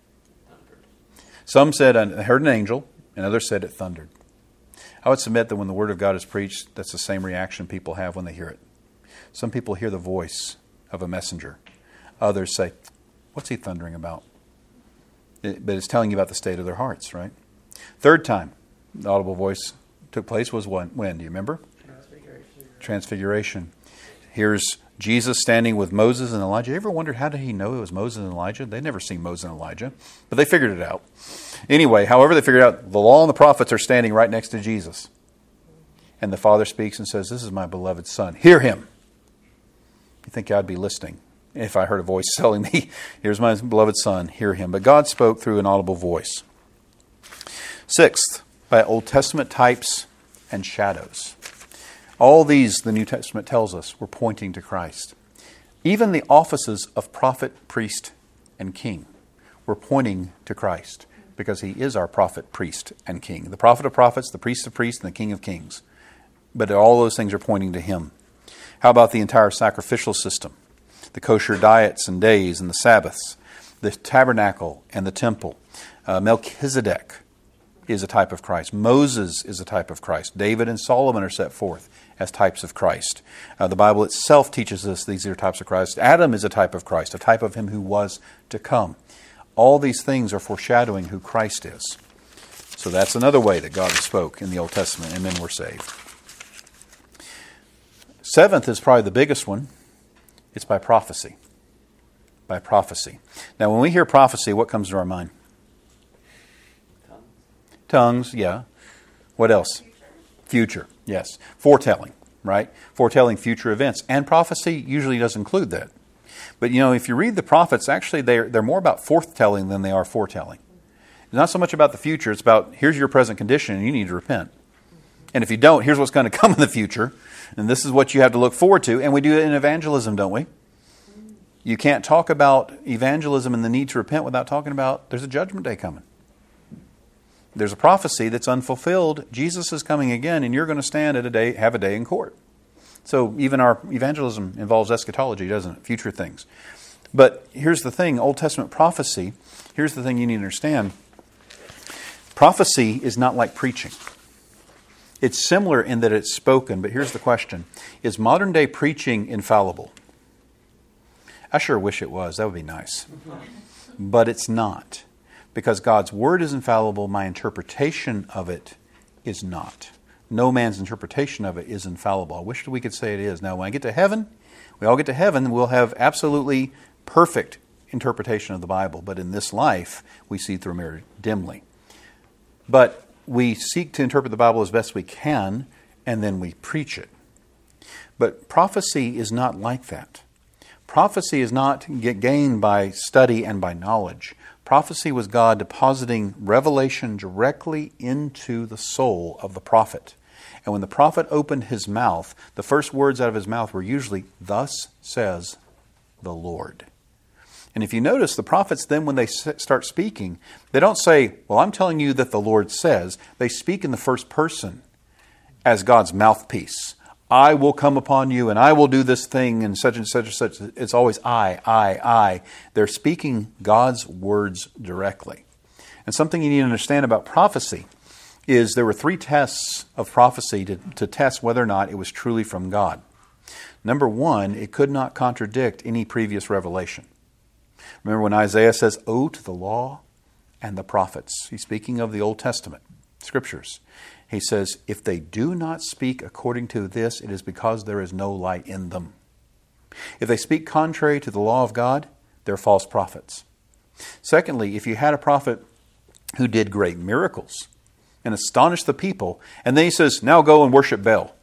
A: Some said, I heard an angel, and others said it thundered. I would submit that when the Word of God is preached, that's the same reaction people have when they hear it. Some people hear the voice of a messenger. Others say, what's he thundering about? It, but it's telling you about the state of their hearts, right? Third time the audible voice took place was when? when? Do you remember?
B: Transfiguration.
A: Transfiguration. Here's Jesus standing with Moses and Elijah. You ever wondered how did he know it was Moses and Elijah? They'd never seen Moses and Elijah, but they figured it out. Anyway, however they figured out, the law and the prophets are standing right next to Jesus. And the Father speaks and says, "This is my beloved Son. Hear him." You think I'd be listening if I heard a voice telling me, "Here's my beloved Son, hear him." But God spoke through an audible voice. Sixth, by Old Testament types and shadows. All these, the New Testament tells us, were pointing to Christ. Even the offices of prophet, priest, and king were pointing to Christ, because he is our prophet, priest, and king. The prophet of prophets, the priest of priests, and the king of kings. But all those things are pointing to him. How about the entire sacrificial system? The kosher diets and days and the Sabbaths, the tabernacle and the temple. Uh, Melchizedek is a type of Christ. Moses is a type of Christ. David and Solomon are set forth as types of Christ. Uh, the Bible itself teaches us these are types of Christ. Adam is a type of Christ, a type of him who was to come. All these things are foreshadowing who Christ is. So that's another way that God spoke in the Old Testament and men were saved. Seventh is probably the biggest one. It's by prophecy. By prophecy. Now, when we hear prophecy, what comes to our mind? Tongues. Tongues, yeah. What else? Future. Future, yes. Foretelling, right? Foretelling future events. And prophecy usually does include that. But, you know, if you read the prophets, actually they're, they're more about forthtelling than they are foretelling. It's not so much about the future. It's about, here's your present condition and you need to repent. And if you don't, here's what's going to come in the future. And this is what you have to look forward to. And we do it in evangelism, don't we? You can't talk about evangelism and the need to repent without talking about there's a judgment day coming. There's a prophecy that's unfulfilled. Jesus is coming again, and you're going to stand at a day, have a day in court. So even our evangelism involves eschatology, doesn't it? Future things. But here's the thing, Old Testament prophecy, here's the thing you need to understand. Prophecy is not like preaching. It's similar in that it's spoken, but here's the question. Is modern day preaching infallible? I sure wish it was. That would be nice. But it's not. Because God's Word is infallible, my interpretation of it is not. No man's interpretation of it is infallible. I wish we could say it is. Now, when I get to heaven, we all get to heaven, we'll have absolutely perfect interpretation of the Bible. But in this life, we see through a mirror dimly. But we seek to interpret the Bible as best we can, and then we preach it. But prophecy is not like that. Prophecy is not gained by study and by knowledge. Prophecy was God depositing revelation directly into the soul of the prophet. And when the prophet opened his mouth, the first words out of his mouth were usually, "Thus says the Lord." And if you notice, the prophets then, when they start speaking, they don't say, "Well, I'm telling you that the Lord says." They speak in the first person as God's mouthpiece. "I will come upon you and I will do this thing and such and such and such." It's always I, I, I. They're speaking God's words directly. And something you need to understand about prophecy is there were three tests of prophecy to, to test whether or not it was truly from God. Number one, it could not contradict any previous revelation. Remember when Isaiah says, "Oh, to the law and the prophets." He's speaking of the Old Testament scriptures. He says, "If they do not speak according to this, it is because there is no light in them." If they speak contrary to the law of God, they're false prophets. Secondly, if you had a prophet who did great miracles and astonished the people, and then he says, "Now go and worship Baal,"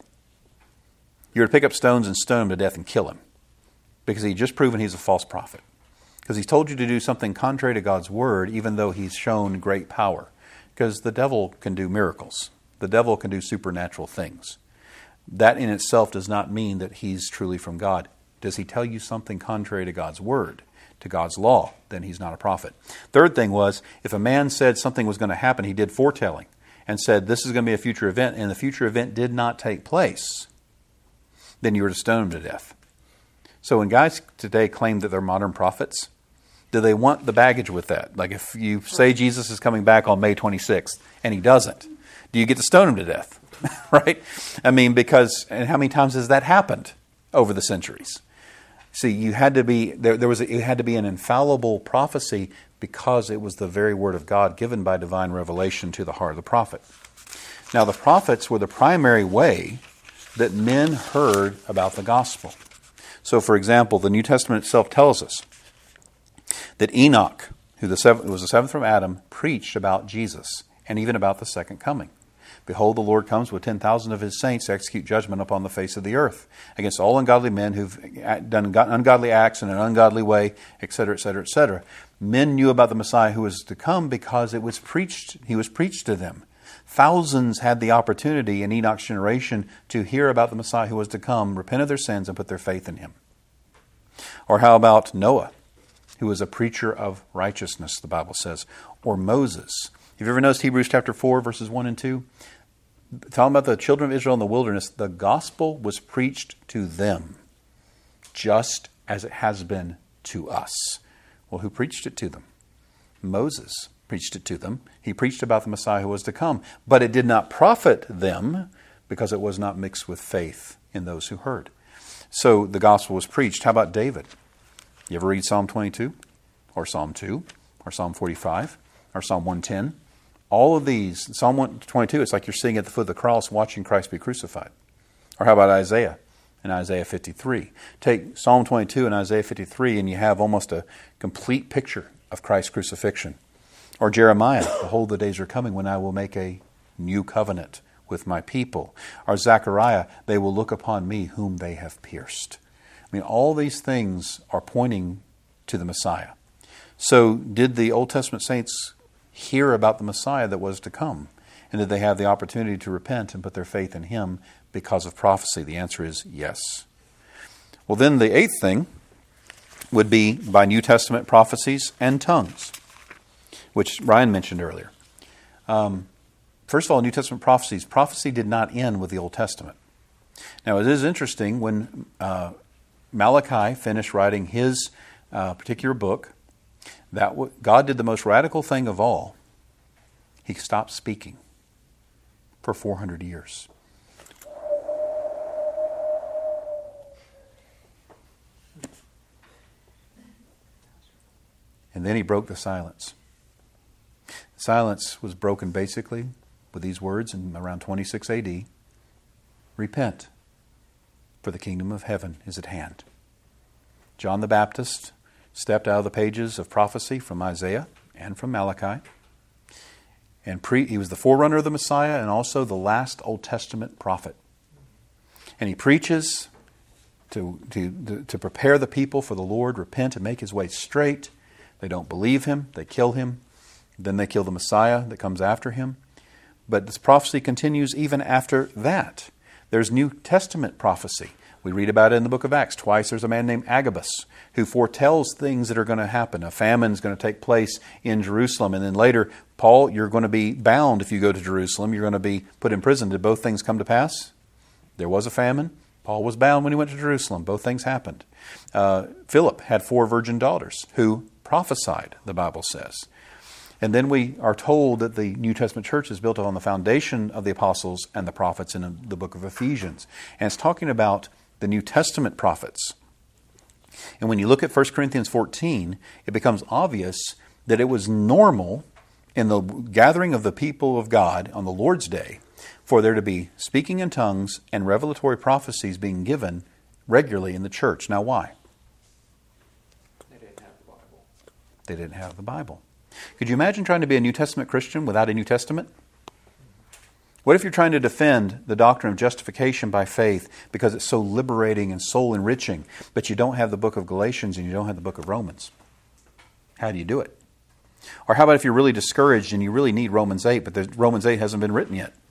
A: you're to pick up stones and stone him to death and kill him, because he's just proven he's a false prophet. Because he's told you to do something contrary to God's word, even though he's shown great power. Because the devil can do miracles. The devil can do supernatural things. That in itself does not mean that he's truly from God. Does he tell you something contrary to God's word, to God's law? Then he's not a prophet. Third thing was, if a man said something was going to happen, he did foretelling, and said this is going to be a future event, and the future event did not take place, then you were to stone him to death. So when guys today claim that they're modern prophets, do they want the baggage with that? Like if you say Jesus is coming back on May twenty-sixth and he doesn't, do you get to stone him to death? Right? I mean, because, and how many times has that happened over the centuries? See, you had to be, there, there was a, it had to be an infallible prophecy because it was the very word of God given by divine revelation to the heart of the prophet. Now, the prophets were the primary way that men heard about the gospel. So, for example, the New Testament itself tells us that Enoch, who the seventh, was the seventh from Adam, preached about Jesus and even about the second coming. Behold, the Lord comes with ten thousand of his saints to execute judgment upon the face of the earth against all ungodly men who've done ungodly acts in an ungodly way, et cetera, et cetera, et cetera. Men knew about the Messiah who was to come because it was preached. He was preached to them. Thousands had the opportunity in Enoch's generation to hear about the Messiah who was to come, repent of their sins, and put their faith in him. Or how about Noah, who was a preacher of righteousness, the Bible says. Or Moses. Have you ever noticed Hebrews chapter four, verses one and two? Talking about the children of Israel in the wilderness, the gospel was preached to them, just as it has been to us. Well, who preached it to them? Moses preached it to them. He preached about the Messiah who was to come. But it did not profit them because it was not mixed with faith in those who heard. So the gospel was preached. How about David? You ever read Psalm twenty-two? Or Psalm two? Or Psalm forty-five? Or Psalm one ten? All of these, Psalm one twenty-two, it's like you're sitting at the foot of the cross watching Christ be crucified. Or how about Isaiah and Isaiah fifty-three? Take Psalm twenty-two and Isaiah fifty-three and you have almost a complete picture of Christ's crucifixion. Or Jeremiah, behold, the days are coming when I will make a new covenant with my people. Or Zechariah, they will look upon me whom they have pierced. I mean, all these things are pointing to the Messiah. So did the Old Testament saints hear about the Messiah that was to come? And did they have the opportunity to repent and put their faith in him because of prophecy? The answer is yes. Well, then the eighth thing would be by New Testament prophecies and tongues, which Ryan mentioned earlier. Um, first of all, New Testament prophecies. Prophecy did not end with the Old Testament. Now, it is interesting when uh, Malachi finished writing his uh, particular book, that w- God did the most radical thing of all. He stopped speaking for four hundred years. And then he broke the silence. The silence was broken basically with these words in around twenty-six A D. Repent, for the kingdom of heaven is at hand. John the Baptist stepped out of the pages of prophecy from Isaiah and from Malachi. And pre- he was the forerunner of the Messiah and also the last Old Testament prophet. And he preaches to, to, to prepare the people for the Lord, repent and make his way straight. They don't believe him. They kill him. Then they kill the Messiah that comes after him. But this prophecy continues even after that. There's New Testament prophecy. We read about it in the book of Acts. Twice there's a man named Agabus who foretells things that are going to happen. A famine is going to take place in Jerusalem. And then later, Paul, you're going to be bound if you go to Jerusalem. You're going to be put in prison. Did both things come to pass? There was a famine. Paul was bound when he went to Jerusalem. Both things happened. Uh, Philip had four virgin daughters who prophesied, the Bible says. And then we are told that the New Testament church is built on the foundation of the apostles and the prophets in the book of Ephesians. And it's talking about the New Testament prophets. And when you look at First Corinthians fourteen, it becomes obvious that it was normal in the gathering of the people of God on the Lord's Day for there to be speaking in tongues and revelatory prophecies being given regularly in the church. Now why?
C: They didn't have the Bible.
A: They didn't have the Bible. Could you imagine trying to be a New Testament Christian without a New Testament? What if you're trying to defend the doctrine of justification by faith because it's so liberating and soul enriching, but you don't have the book of Galatians and you don't have the book of Romans? How do you do it? Or how about if you're really discouraged and you really need Romans eight, but the Romans eight hasn't been written yet?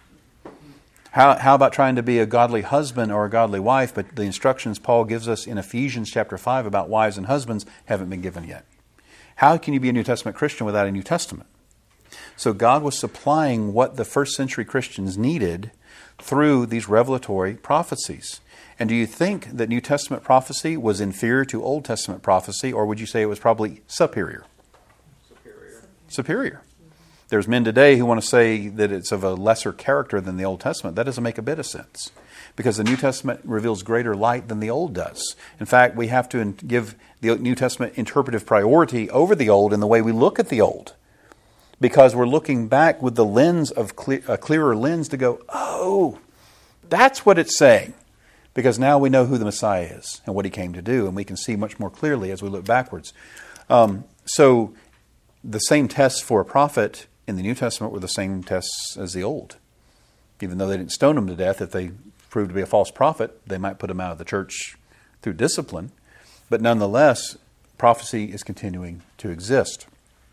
A: How, how about trying to be a godly husband or a godly wife, but the instructions Paul gives us in Ephesians chapter five about wives and husbands haven't been given yet? How can you be a New Testament Christian without a New Testament? So God was supplying what the first century Christians needed through these revelatory prophecies. And do you think that New Testament prophecy was inferior to Old Testament prophecy, or would you say it was probably superior?
C: Superior.
A: Superior. There's men today who want to say that it's of a lesser character than the Old Testament. That doesn't make a bit of sense, because the New Testament reveals greater light than the Old does. In fact, we have to give the New Testament interpretive priority over the Old in the way we look at the Old, because we're looking back with the lens of clear, a clearer lens to go, oh, that's what it's saying. Because now we know who the Messiah is and what he came to do, and we can see much more clearly as we look backwards. Um, so the same tests for a prophet in the New Testament were the same tests as the Old. Even though they didn't stone him to death, if they proved to be a false prophet, they might put him out of the church through discipline. But nonetheless, prophecy is continuing to exist.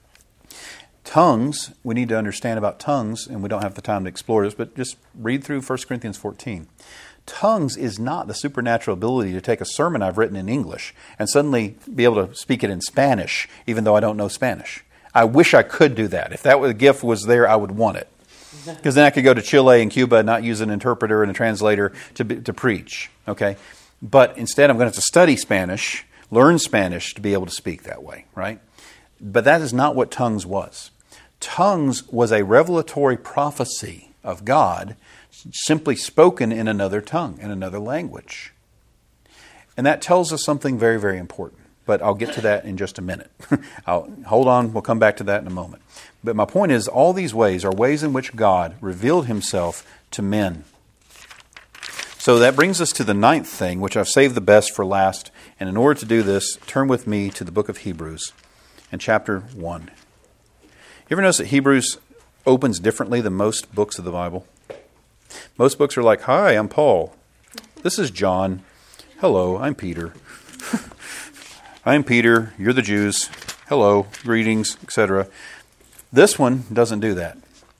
A: Tongues, we need to understand about tongues, and we don't have the time to explore this, but just read through First Corinthians fourteen. Tongues is not the supernatural ability to take a sermon I've written in English and suddenly be able to speak it in Spanish, even though I don't know Spanish. I wish I could do that. If that was, a gift was there, I would want it. Because then I could go to Chile and Cuba and not use an interpreter and a translator to be, to preach. Okay, but instead I'm going to have to study Spanish, learn Spanish to be able to speak that way, right? But that is not what tongues was. Tongues was a revelatory prophecy of God, simply spoken in another tongue, in another language. And that tells us something very, very important. But I'll get to that in just a minute. I'll, hold on, we'll come back to that in a moment. But my point is, all these ways are ways in which God revealed himself to men. So that brings us to the ninth thing, which I've saved the best for last. And in order to do this, turn with me to the book of Hebrews and chapter one. You ever notice that Hebrews opens differently than most books of the Bible? Most books are like, hi, I'm Paul. This is John. Hello, I'm Peter. I'm Peter. You're the Jews. Hello, greetings, et cetera. This one doesn't do that.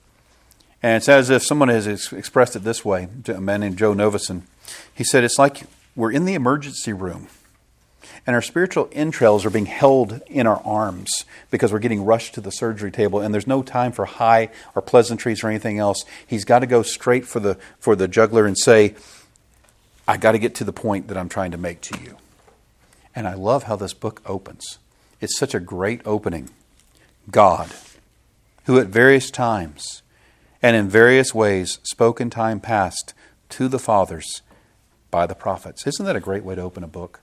A: And it's as if someone has ex- expressed it this way, a man named Joe Novison. He said, it's like we're in the emergency room and our spiritual entrails are being held in our arms because we're getting rushed to the surgery table and there's no time for high or pleasantries or anything else. He's got to go straight for the for the jugular and say, I got to get to the point that I'm trying to make to you. And I love how this book opens. It's such a great opening. God, who at various times and in various ways spoke in time past to the fathers by the prophets. Isn't that a great way to open a book?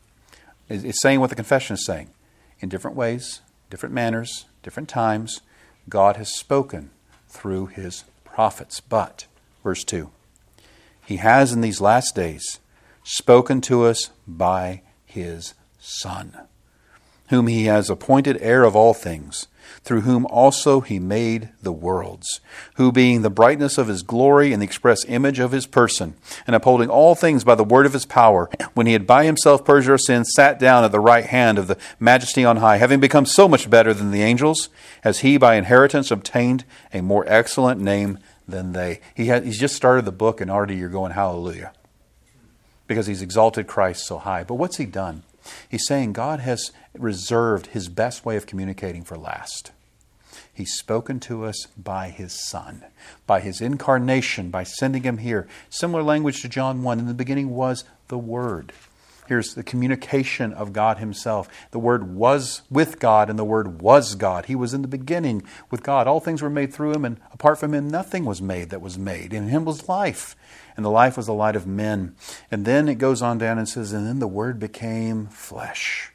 A: It's saying what the confession is saying. In different ways, different manners, different times, God has spoken through his prophets. But, verse two, he has in these last days spoken to us by his Son, whom he has appointed heir of all things, through whom also he made the worlds, who being the brightness of his glory and the express image of his person, and upholding all things by the word of his power, when he had by himself purged our sins, sat down at the right hand of the majesty on high, having become so much better than the angels, as he by inheritance obtained a more excellent name than they. He had, he's just started the book and already you're going, hallelujah. Because he's exalted Christ so high. But what's he done? He's saying God has reserved his best way of communicating for last. He's spoken to us by his Son, by his incarnation, by sending him here. Similar language to John one. In the beginning was the Word. Here's the communication of God himself. The Word was with God and the Word was God. He was in the beginning with God. All things were made through him, and apart from him nothing was made that was made. In him was life, and the life was the light of men. And then it goes on down and says, and then the Word became flesh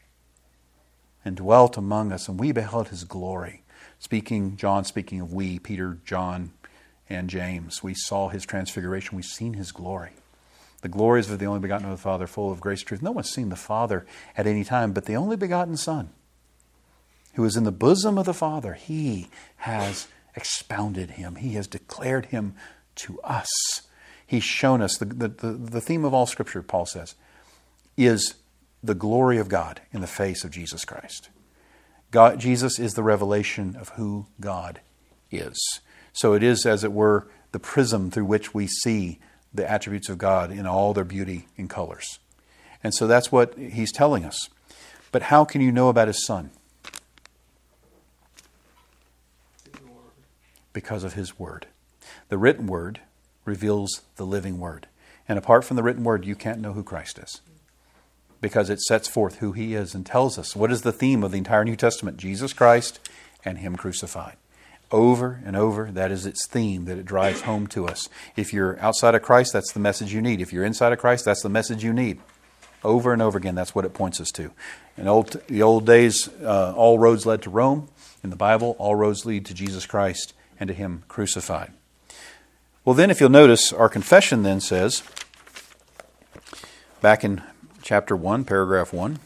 A: and dwelt among us, and we beheld his glory. Speaking, John speaking of we, Peter, John, and James. We saw his transfiguration. We've seen his glory. The glories of the only begotten of the Father, full of grace and truth. No one's seen the Father at any time, but the only begotten Son, who is in the bosom of the Father, he has expounded him. He has declared him to us. He's shown us, the, the, the, the theme of all Scripture, Paul says, is the glory of God in the face of Jesus Christ. God, Jesus is the revelation of who God is. So it is, as it were, the prism through which we see the attributes of God in all their beauty and colors. And so that's what he's telling us. But how can you know about his Son? Because of his Word. The written Word reveals the living Word. And apart from the written Word, you can't know who Christ is. Because it sets forth who he is and tells us what is the theme of the entire New Testament: Jesus Christ and him crucified. Over and over, that is its theme that it drives home to us. If you're outside of Christ, that's the message you need. If you're inside of Christ, that's the message you need. Over and over again, that's what it points us to. In old, the old days, uh, all roads led to Rome. In the Bible, all roads lead to Jesus Christ and to him crucified. Well then, if you'll notice, our confession then says, back in chapter one, paragraph one.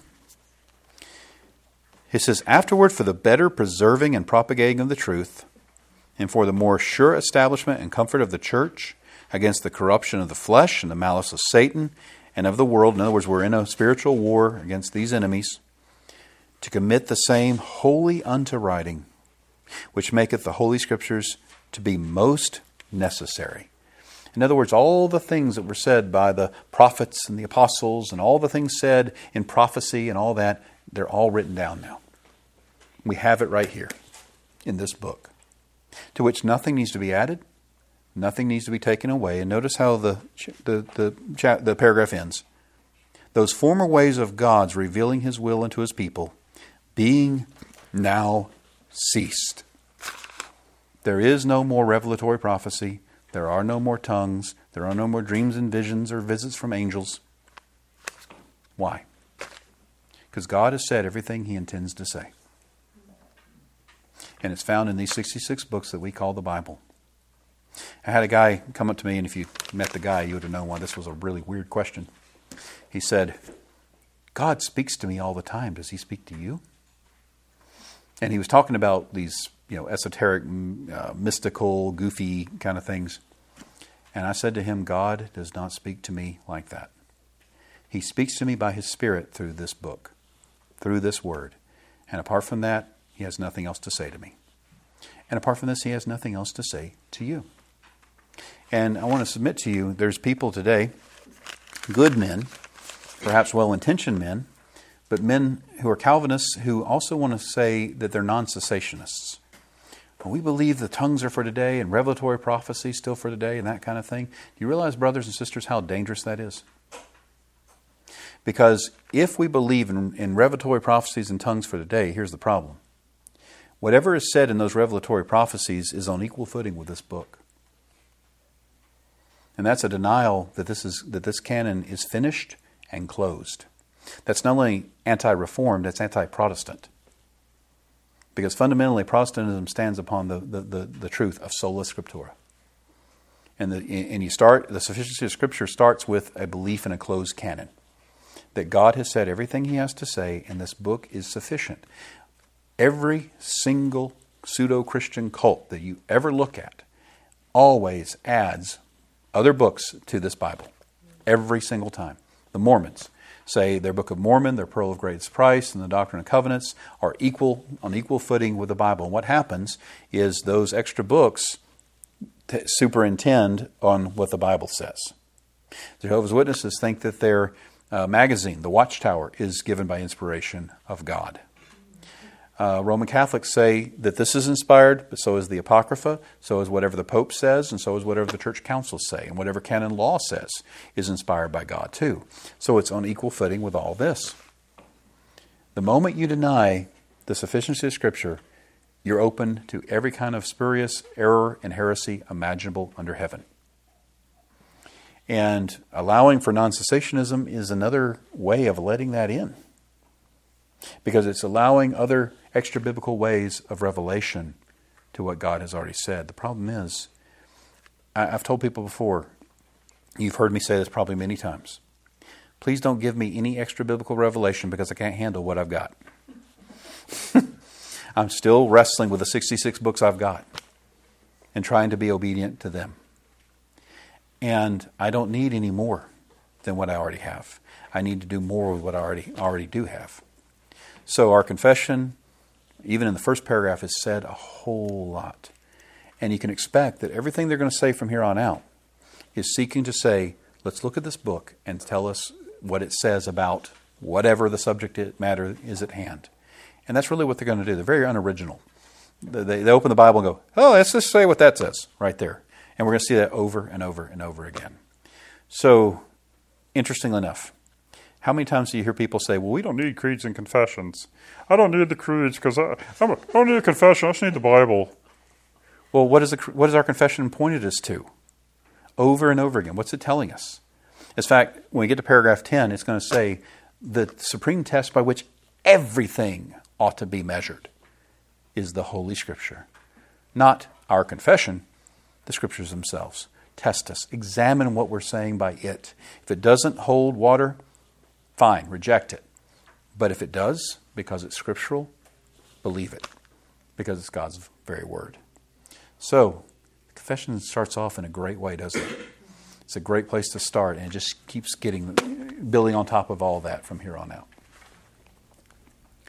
A: It says, afterward, for the better preserving and propagating of the truth, and for the more sure establishment and comfort of the church against the corruption of the flesh and the malice of Satan and of the world. In other words, we're in a spiritual war against these enemies. To commit the same wholly unto writing, which maketh the Holy Scriptures to be most necessary. In other words, all the things that were said by the prophets and the apostles and all the things said in prophecy and all that, they're all written down now. We have it right here in this book, to which nothing needs to be added, nothing needs to be taken away. And notice how the the the, the paragraph ends. Those former ways of God's revealing His will unto His people, being now ceased. There is no more revelatory prophecy. There are no more tongues. There are no more dreams and visions or visits from angels. Why? Because God has said everything He intends to say. And it's found in these sixty-six books that we call the Bible. I had a guy come up to me, and if you met the guy, you would have known why this was a really weird question. He said, God speaks to me all the time. Does He speak to you? And he was talking about these, you know, esoteric, uh, mystical, goofy kind of things. And I said to him, God does not speak to me like that. He speaks to me by His Spirit through this book, through this word. And apart from that, He has nothing else to say to me. And apart from this, He has nothing else to say to you. And I want to submit to you, there's people today, good men, perhaps well-intentioned men, but men who are Calvinists who also want to say that they're non-cessationists. Well, we believe the tongues are for today and revelatory prophecy still for today and that kind of thing. Do you realize, brothers and sisters, how dangerous that is? Because if we believe in, in revelatory prophecies and tongues for today, here's the problem. Whatever is said in those revelatory prophecies is on equal footing with this book. And that's a denial that this is that this canon is finished and closed. That's not only anti-Reformed, that's anti-Protestant. Because fundamentally, Protestantism stands upon the, the, the, the truth of sola scriptura. And, the, and you start, the sufficiency of Scripture starts with a belief in a closed canon. That God has said everything He has to say, and this book is sufficient. Every single pseudo-Christian cult that you ever look at always adds other books to this Bible. Every single time. The Mormons say their Book of Mormon, their Pearl of Great Price, and the Doctrine and Covenants are equal on equal footing with the Bible. And what happens is those extra books t- superintend on what the Bible says. The Jehovah's Witnesses think that their uh, magazine, The Watchtower, is given by inspiration of God. Uh, Roman Catholics say that this is inspired, but so is the Apocrypha, so is whatever the Pope says, and so is whatever the church councils say, and whatever canon law says is inspired by God too. So it's on equal footing with all this. The moment you deny the sufficiency of Scripture, you're open to every kind of spurious error and heresy imaginable under heaven. And allowing for non-cessationism is another way of letting that in. Because it's allowing other extra-biblical ways of revelation to what God has already said. The problem is, I've told people before, you've heard me say this probably many times, please don't give me any extra-biblical revelation because I can't handle what I've got. I'm still wrestling with the sixty-six books I've got and trying to be obedient to them. And I don't need any more than what I already have. I need to do more with what I already already do have. So our confession, even in the first paragraph, has said a whole lot. And you can expect that everything they're going to say from here on out is seeking to say, let's look at this book and tell us what it says about whatever the subject matter is at hand. And that's really what they're going to do. They're very unoriginal. They, they open the Bible and go, oh, let's just say what that says right there. And we're going to see that over and over and over again. So, interestingly enough, how many times do you hear people say, well, we don't need creeds and confessions. I don't need the creeds because I, I don't need a confession. I just need the Bible. Well, what is, the, what is our confession pointed us to? Over and over again. What's it telling us? In fact, when we get to paragraph ten, it's going to say the supreme test by which everything ought to be measured is the Holy Scripture. Not our confession, the Scriptures themselves. test us. Examine what we're saying by it. If it doesn't hold water, fine, reject it. But if it does, because it's scriptural, believe it, because it's God's very word. So, confession starts off in a great way, doesn't it? It's a great place to start, and it just keeps getting building on top of all that from here on out.